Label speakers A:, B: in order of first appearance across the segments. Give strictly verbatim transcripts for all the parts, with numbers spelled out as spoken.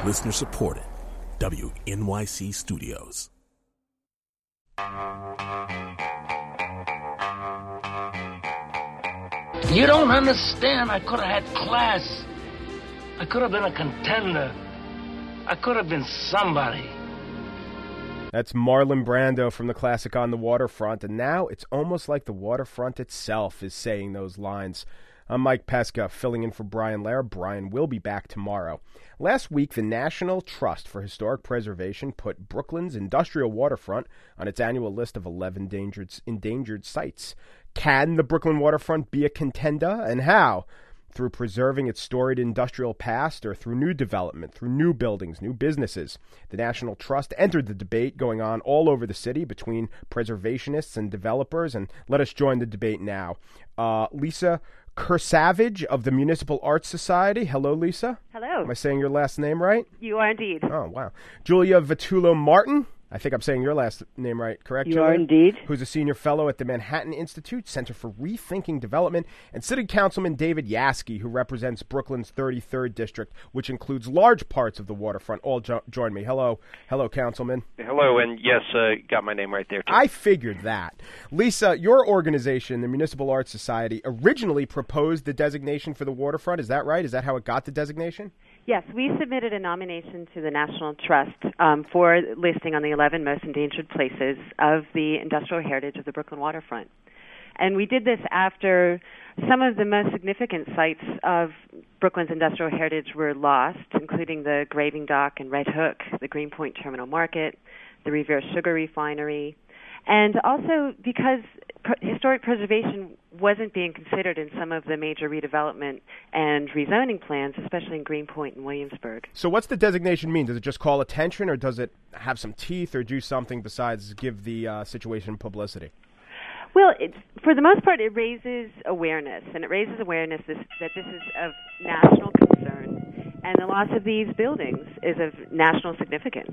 A: Listener supported. W N Y C Studios.
B: You don't understand. I could have had class. I could have been a contender. I could have been somebody.
C: That's Marlon Brando from the classic On the Waterfront, and now it's almost like the waterfront itself is saying those lines. I'm Mike Pesca, filling in for Brian Lair. Brian will be back tomorrow. Last week, the National Trust for Historic Preservation put Brooklyn's industrial waterfront on its annual list of eleven endangered, endangered sites. Can the Brooklyn waterfront be a contender, and how? Through preserving its storied industrial past or through new development, through new buildings, new businesses. The National Trust entered the debate going on all over the city between preservationists and developers, and let us join the debate now. Uh, Lisa Kersavage of the Municipal Arts Society. Hello, Lisa.
D: Hello.
C: Am I saying your last name right?
D: You are indeed.
C: Oh, wow. Julia Vitullo-Martin. I think I'm saying your last name right, correct,
D: You
C: Julia?
D: are indeed.
C: Who's a senior fellow at the Manhattan Institute Center for Rethinking Development, and City Councilman David Yaski, who represents Brooklyn's thirty-third District, which includes large parts of the waterfront. All jo- join me. Hello. Hello, Councilman.
E: Hello, and yes, uh, got my name right there, too.
C: I figured that. Lisa, your organization, the Municipal Arts Society, originally proposed the designation for the waterfront. Is that right? Is that how it got the designation?
D: Yes, we submitted a nomination to the National Trust um, for listing on the eleven most endangered places of the industrial heritage of the Brooklyn waterfront. And we did this after some of the most significant sites of Brooklyn's industrial heritage were lost, including the Graving Dock and Red Hook, the Greenpoint Terminal Market, the Revere Sugar Refinery, and also because pr- historic preservation wasn't being considered in some of the major redevelopment and rezoning plans, especially in Greenpoint and Williamsburg.
C: So what's the designation mean? Does it just call attention, or does it have some teeth, or do something besides give the uh, situation publicity?
D: Well, it's, for the most part, it raises awareness, and it raises awareness this, that this is of national concern, and the loss of these buildings is of national significance.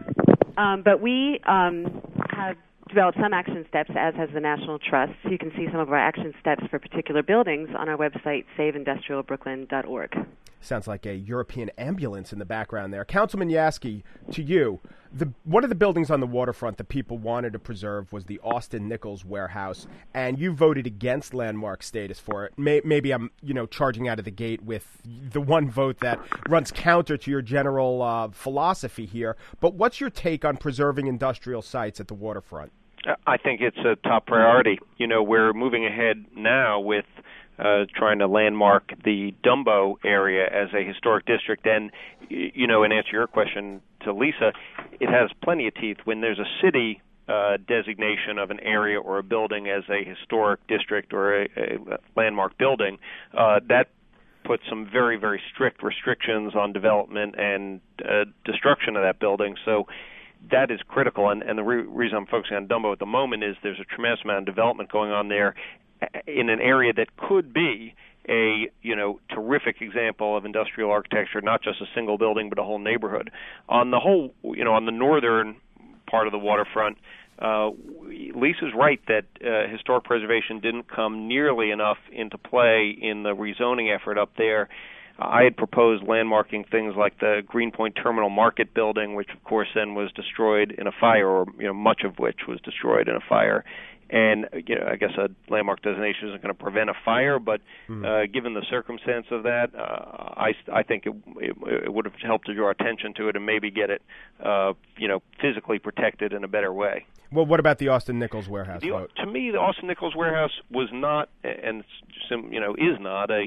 D: Um, but we um, have developed some action steps, as has the National Trust. So you can see some of our action steps for particular buildings on our website, save industrial brooklyn dot org.
C: Sounds like a European ambulance in the background there. Councilman Yaski, to you, the, one of the buildings on the waterfront that people wanted to preserve was the Austin Nichols warehouse, and you voted against landmark status for it. May, maybe I'm, you know, charging out of the gate with the one vote that runs counter to your general uh, philosophy here. But what's your take on preserving industrial sites at the waterfront?
E: I think it's a top priority. You know, we're moving ahead now with uh, trying to landmark the Dumbo area as a historic district. And, you know, in answer to your question to Lisa, it has plenty of teeth. When there's a city uh, designation of an area or a building as a historic district or a, a landmark building, uh, that puts some very, very strict restrictions on development and uh, destruction of that building. So that is critical, and, and the re- reason I'm focusing on Dumbo at the moment is there's a tremendous amount of development going on there in an area that could be a, you know, terrific example of industrial architecture, not just a single building, but a whole neighborhood. On the whole, you know, on the northern part of the waterfront, uh, Lisa's right that uh, historic preservation didn't come nearly enough into play in the rezoning effort up there. I had proposed landmarking things like the Greenpoint Terminal Market building, which of course then was destroyed in a fire, or you know, much of which was destroyed in a fire. And you know, I guess a landmark designation isn't going to prevent a fire, but mm. uh, given the circumstance of that, uh, I, I think it, it, it would have helped to draw attention to it and maybe get it, uh, you know, physically protected in a better way.
C: Well, what about the Austin Nichols warehouse?
E: The, to me, the Austin Nichols warehouse was not, and you know, is not a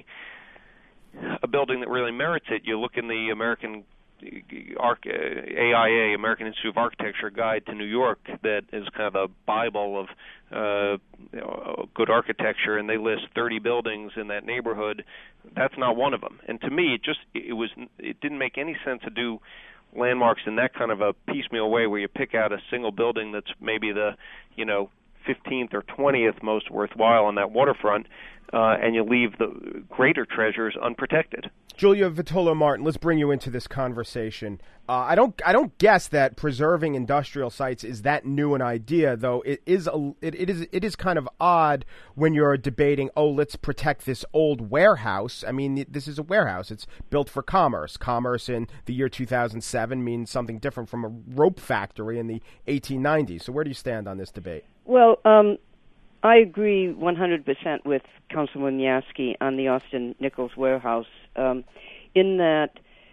E: a building that really merits it. You look in the American Arch, A I A, American Institute of Architecture Guide to New York, that is kind of a Bible of uh, you know, good architecture, and they list thirty buildings in that neighborhood. That's not one of them. And to me, it just it was it didn't make any sense to do landmarks in that kind of a piecemeal way, where you pick out a single building that's maybe the you know fifteenth or twentieth most worthwhile on that waterfront, uh, and you leave the greater treasures unprotected.
C: Julia Vitolo Martin, let's bring you into this conversation. Uh, I don't, I don't guess that preserving industrial sites is that new an idea, though. It is, a, it, it is, it is kind of odd when you're debating. Oh, let's protect this old warehouse. I mean, this is a warehouse. It's built for commerce. Commerce in the year two thousand seven means something different from a rope factory in the eighteen nineties. So, where do you stand on this debate?
F: Well, um, I agree one hundred percent with Councilman Yaski on the Austin Nichols warehouse. Um, in that,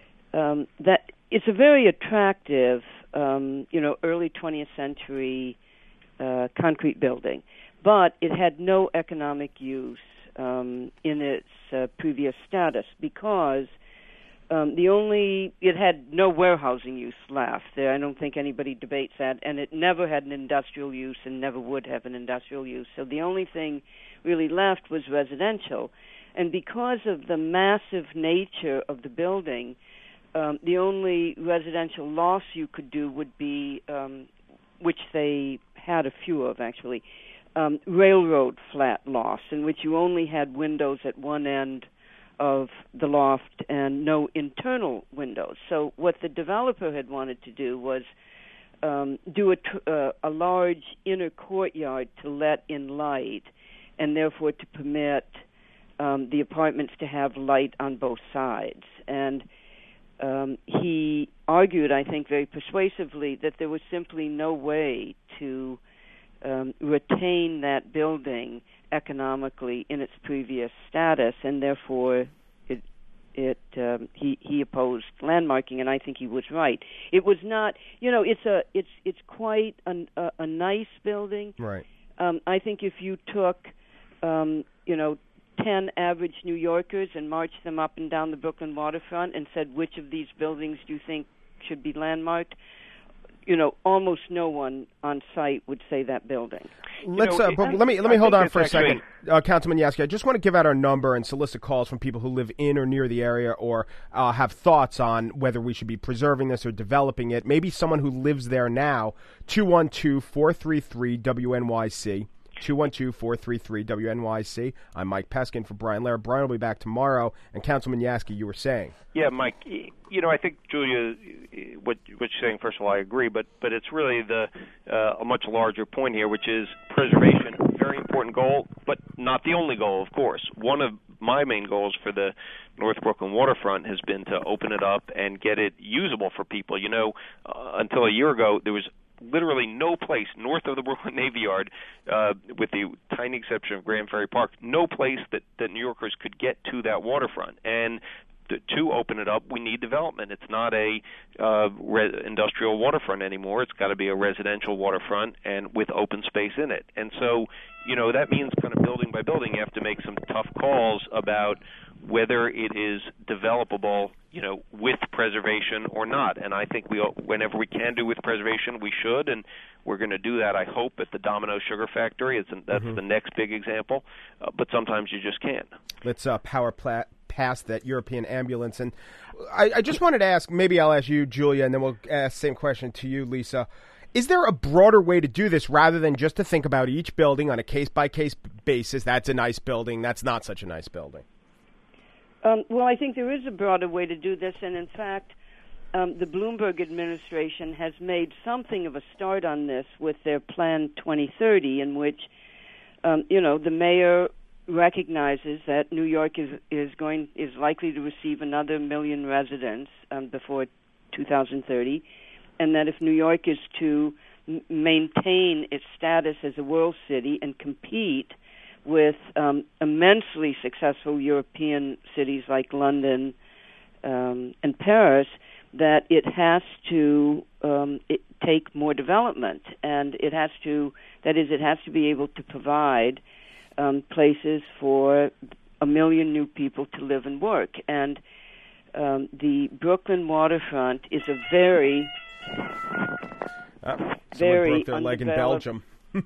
F: um, that it's a very attractive, um, you know, early twentieth century uh, concrete building, but it had no economic use um, in its uh, previous status because um, the only it had no warehousing use left. There, I don't think anybody debates that, and it never had an industrial use and never would have an industrial use. So the only thing really left was residential. And because of the massive nature of the building, um, the only residential loss you could do would be, um, which they had a few of actually, um, railroad flat loss, in which you only had windows at one end of the loft and no internal windows. So what the developer had wanted to do was um, do a, tr- uh, a large inner courtyard to let in light, and therefore to permit Um, the apartments to have light on both sides. And um, he argued, I think, very persuasively that there was simply no way to um, retain that building economically in its previous status, and therefore it, it um, he, he opposed landmarking, and I think he was right. It was not, you know, it's a it's it's quite a, a, a nice building.
C: Right.
F: Um, I think if you took, um, you know, ten average New Yorkers and marched them up and down the Brooklyn waterfront and said, which of these buildings do you think should be landmarked? You know, almost no one on site would say that building.
C: Let's.
E: You know,
C: uh, but
E: it,
C: let me let me
E: I
C: hold on
E: think
C: for a
E: actually,
C: second, uh, Councilman Yaski. I just want to give out our number and solicit calls from people who live in or near the area or uh, have thoughts on whether we should be preserving this or developing it. Maybe someone who lives there now. two one two, four three three, W N Y C. two one two, four three three, W N Y C. I'm Mike Peskin for Brian Lehrer. Brian will be back tomorrow. And Councilman Yaski, you were saying.
E: Yeah, Mike, you know, I think, Julia, what, what you're saying, first of all, I agree, but, but it's really the uh, a much larger point here, which is preservation, very important goal, but not the only goal, of course. One of my main goals for the North Brooklyn waterfront has been to open it up and get it usable for people. You know, uh, until a year ago, there was literally no place north of the Brooklyn Navy Yard, uh, with the tiny exception of Grand Ferry Park, no place that, that New Yorkers could get to that waterfront. And to, to open it up, we need development. It's not a uh, re- industrial waterfront anymore. It's got to be a residential waterfront and with open space in it. And so, you know, that means kind of building by building, you have to make some tough calls about whether it is developable, you know, with preservation or not. And I think we, whenever we can do with preservation, we should, and we're going to do that, I hope, at the Domino Sugar Factory. It's an, that's mm-hmm. the next big example, uh, but sometimes you just can't.
C: Let's uh, power pla- past that European ambulance. And I, I just wanted to ask, maybe I'll ask you, Julia, and then we'll ask the same question to you, Lisa. Is there a broader way to do this rather than just to think about each building on a case-by-case basis? That's a nice building. That's not such a nice building.
F: Um, well, I think there is a broader way to do this, and in fact, um, the Bloomberg administration has made something of a start on this with their Plan twenty thirty, in which, um, you know, the mayor recognizes that New York is is going is likely to receive another million residents um, before two thousand thirty, and that if New York is to m- maintain its status as a world city and compete with um, immensely successful European cities like London um, and Paris, that it has to um, it take more development, and it has to, that is, it has to be able to provide um, places for a million new people to live and work. And um, the Brooklyn waterfront is a very,
C: uh,
F: very
C: broke their leg in Belgium.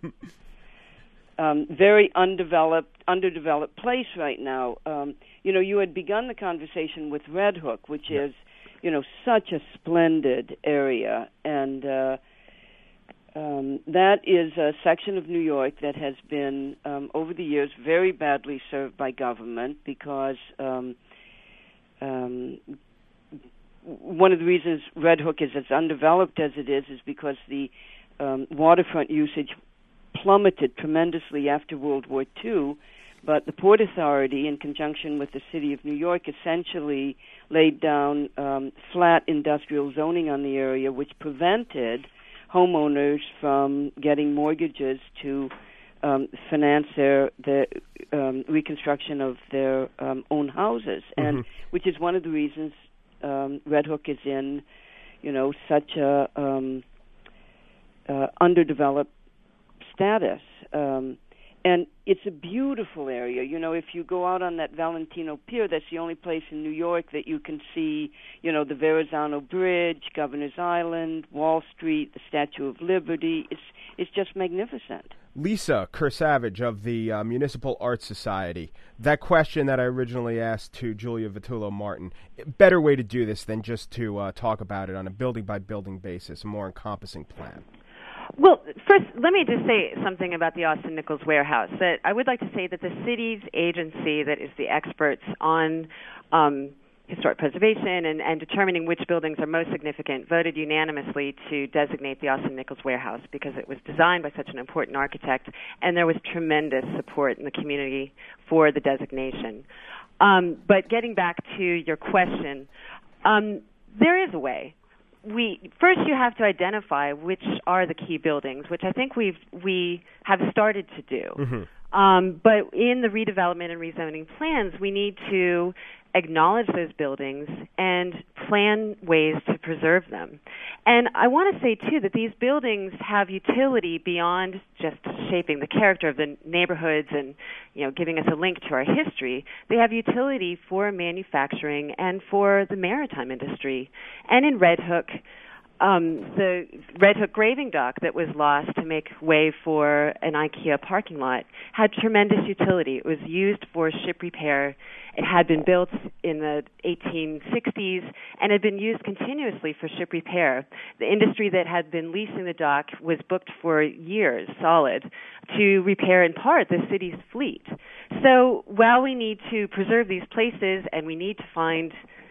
F: Um, very undeveloped, underdeveloped place right now. Um, you know, you had begun the conversation with Red Hook, which yeah. is, you know, such a splendid area, and uh, um, that is a section of New York that has been, um, over the years, very badly served by government because um, um, one of the reasons Red Hook is as undeveloped as it is is because the um, waterfront usage plummeted tremendously after World War Two, but the Port Authority, in conjunction with the City of New York, essentially laid down um, flat industrial zoning on the area, which prevented homeowners from getting mortgages to um, finance their the um, reconstruction of their um, own houses, and
C: Mm-hmm.
F: which is one of the reasons um, Red Hook is in, you know, such a um, uh, underdeveloped status. Um, and it's a beautiful area. You know, if you go out on that Valentino Pier, that's the only place in New York that you can see, you know, the Verrazano Bridge, Governor's Island, Wall Street, the Statue of Liberty. It's it's just magnificent.
C: Lisa Kersavage of the uh, Municipal Art Society. That question that I originally asked to Julia Vitullo Martin, better way to do this than just to uh, talk about it on a building-by-building basis, a more encompassing plan.
D: Well, first, let me just say something about the Austin Nichols Warehouse. That I would like to say that the city's agency that is the experts on um, historic preservation and, and determining which buildings are most significant voted unanimously to designate the Austin Nichols Warehouse because it was designed by such an important architect, and there was tremendous support in the community for the designation. Um, but getting back to your question, um, there is a way. We first you have to identify which are the key buildings, which I think we've we have started to do. Mm-hmm. Um, but in the redevelopment and rezoning plans, we need to acknowledge those buildings and plan ways to preserve them. And I want to say too that these buildings have utility beyond just shaping the character of the neighborhoods and, you know, giving us a link to our history. They have utility for manufacturing and for the maritime industry. And in Red Hook, um, the Red Hook graving dock that was lost to make way for an IKEA parking lot had tremendous utility. It was used for ship repair. It had been built in the eighteen sixties and had been used continuously for ship repair. The industry that had been leasing the dock was booked for years solid to repair in part the city's fleet. So while we need to preserve these places and we need to find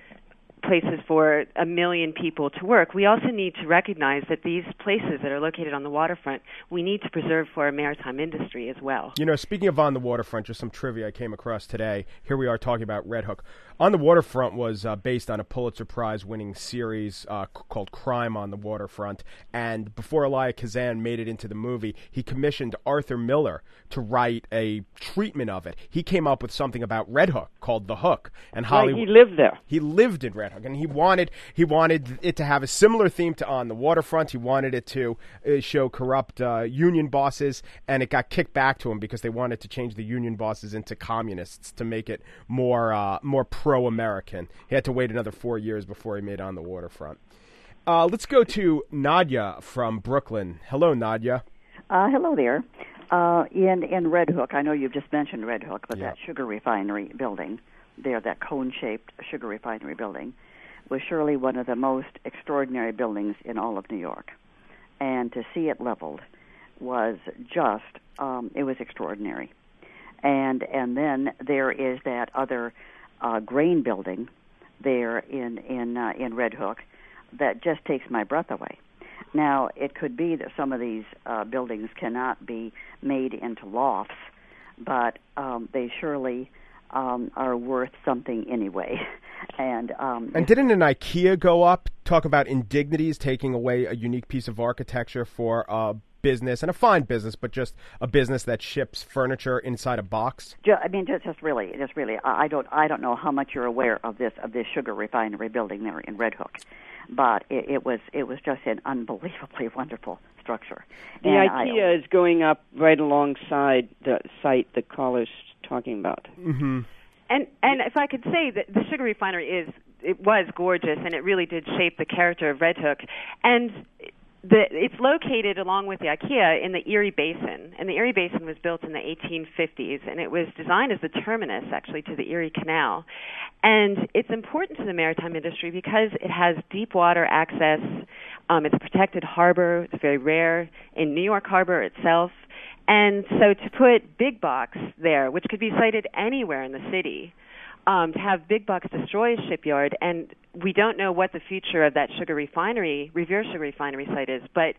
D: places for a million people to work, we also need to recognize that these places that are located on the waterfront, we need to preserve for our maritime industry as well.
C: You know, speaking of on the waterfront, just some trivia I came across today. Here we are talking about Red Hook. On the Waterfront was uh, based on a Pulitzer Prize-winning series uh, c- called Crime on the Waterfront. And before Elia Kazan made it into the movie, he commissioned Arthur Miller to write a treatment of it. He came up with something about Red Hook called The Hook. And Hollywood,
F: right, he lived there.
C: He lived in Red Hook, and he wanted he wanted it to have a similar theme to On the Waterfront. He wanted it to uh, show corrupt uh, union bosses, and it got kicked back to him because they wanted to change the union bosses into communists to make it more uh, more pro-American. He had to wait another four years before he made On the Waterfront. Uh, let's go to Nadia from Brooklyn. Hello, Nadia.
G: Uh, hello there. Uh, in in Red Hook, I know you've just mentioned Red Hook, but
C: Yeah.
G: that sugar refinery building there, that cone-shaped sugar refinery building, was surely one of the most extraordinary buildings in all of New York. And to see it leveled was just, um, it was extraordinary. And and then there is that other uh, grain building there in in uh, in Red Hook that just takes my breath away. Now, it could be that some of these uh, buildings cannot be made into lofts, but um, they surely um, are worth something anyway. And um,
C: and didn't an IKEA go up, talk about indignities, taking away a unique piece of architecture for a business, and a fine business, but just a business that ships furniture inside a box?
G: Ju- I mean, just, just really, just really, I I don't, I don't know how much you're aware of this of this sugar refinery building there in Red Hook, but it, it was it was just an unbelievably wonderful structure.
F: The
G: And
F: IKEA
G: I,
F: is going up right alongside the site the caller's talking about.
C: Mm-hmm.
D: And and if I could say that the sugar refinery is it was gorgeous and it really did shape the character of Red Hook, and the, it's located along with the IKEA in the Erie Basin, and the Erie Basin was built in the eighteen fifties, and it was designed as the terminus actually to the Erie Canal, and it's important to the maritime industry because it has deep water access. Um, it's a protected harbor. It's very rare in New York Harbor itself. And so to put big box there, which could be sited anywhere in the city, um, to have big bucks destroy a shipyard, and we don't know what the future of that sugar refinery, Revere Sugar Refinery site is, but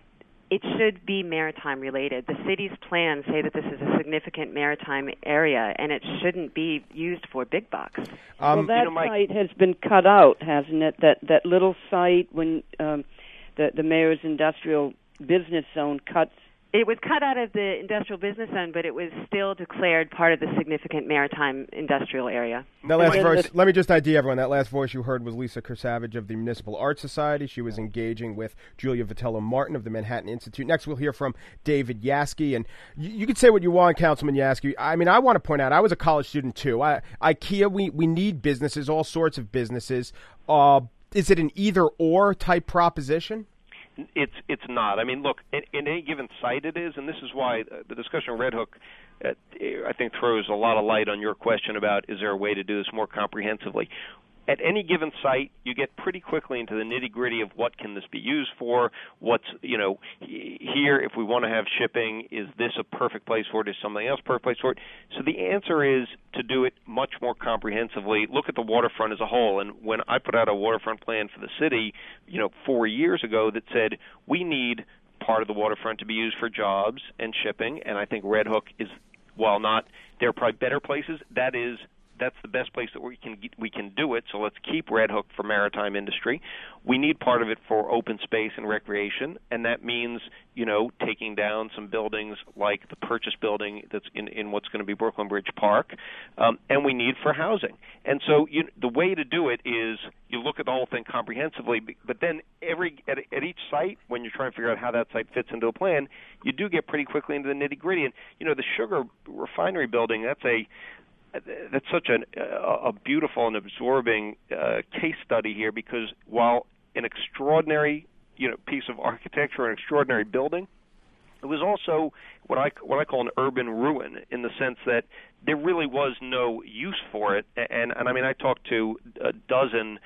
D: it should be maritime related. The city's plans say that this is a significant maritime area, and it shouldn't be used for big bucks.
F: Um, well, that you know, site has been cut out, hasn't it? That that little site when um, the the mayor's industrial business zone cuts.
D: It was cut out of the industrial business zone, but it was still declared part of the significant maritime industrial area.
C: That last verse, let me just I D everyone. That last voice you heard was Lisa Kersavage of the Municipal Art Society. She was engaging with Julia Vitello Martin of the Manhattan Institute. Next, we'll hear from David Yaski. And you, you can say what you want, Councilman Yaski. I mean, I want to point out, I was a college student, too. I, IKEA, we, we need businesses, all sorts of businesses. Uh, is it an either-or type proposition?
E: It's it's not. I mean, look, in, in any given site it is, and this is why the discussion of Red Hook, uh, I think, throws a lot of light on your question about is there a way to do this more comprehensively. At any given site, you get pretty quickly into the nitty-gritty of what can this be used for, what's, you know, here, if we want to have shipping, is this a perfect place for it, is something else a perfect place for it? So the answer is to do it much more comprehensively, look at the waterfront as a whole. And when I put out a waterfront plan for the city, you know, four years ago that said we need part of the waterfront to be used for jobs and shipping, and I think Red Hook is, while not, there are probably better places, that is that's the best place that we can we can do it. So let's keep Red Hook for maritime industry. We need part of it for open space and recreation, and that means, you know, taking down some buildings like the Purchase building that's in, in what's going to be Brooklyn Bridge Park, um, and we need for housing. And so you, the way to do it is you look at the whole thing comprehensively, but then every at, at each site, when you're trying to figure out how that site fits into a plan, you do get pretty quickly into the nitty-gritty. And, you know, the sugar refinery building, that's a That's such an, a beautiful and absorbing uh, case study here, because while an extraordinary, you know, piece of architecture, an extraordinary building, it was also what I what I call an urban ruin, in the sense that there really was no use for it. And and I mean, I talked to a dozen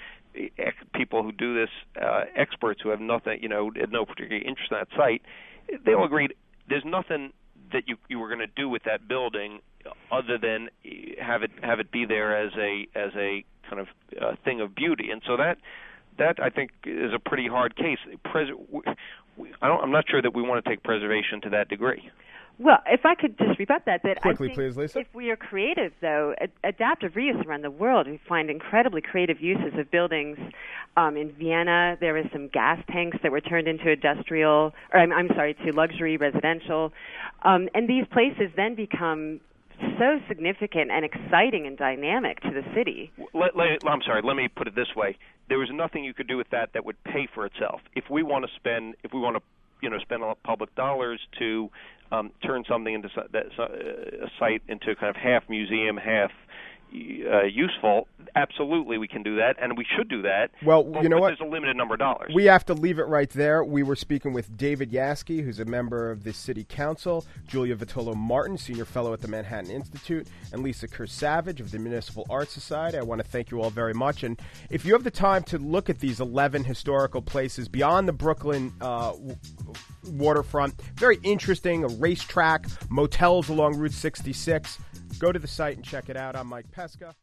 E: people who do this, uh, experts who have nothing, you know, had no particular interest in that site. They all agreed there's nothing that you you were going to do with that building other than have it have it be there as a as a kind of uh, thing of beauty. And so that that I think is a pretty hard case. Pres- I don't, I'm not sure that we want to take preservation to that degree.
D: Well, if I could just rebut that, that
C: Quickly,
D: I think
C: please, Lisa.
D: If we are creative, though, ad- adaptive reuse around the world, we find incredibly creative uses of buildings. Um, in Vienna, there was some gas tanks that were turned into industrial, or I'm, I'm sorry, to luxury residential. Um, and these places then become so significant and exciting and dynamic to the city.
E: Let, let, I'm sorry, let me put it this way. There was nothing you could do with that that would pay for itself. If we want to spend, if we want to, you know, spend public dollars to um, turn something into a site into kind of half museum, half uh, useful, absolutely we can do that, and we should do that.
C: Well,
E: but,
C: you know
E: but
C: what?
E: There's a limited number of dollars.
C: We have to leave it right there. We were speaking with David Yaski, who's a member of the City Council, Julia Vitello Martin, Senior Fellow at the Manhattan Institute, and Lisa Kersavage of the Municipal Art Society. I want to thank you all very much. And if you have the time to look at these eleven historical places beyond the Brooklyn uh, w- waterfront, very interesting, a racetrack, motels along Route sixty-six, go to the site and check it out. I'm Mike Pesca.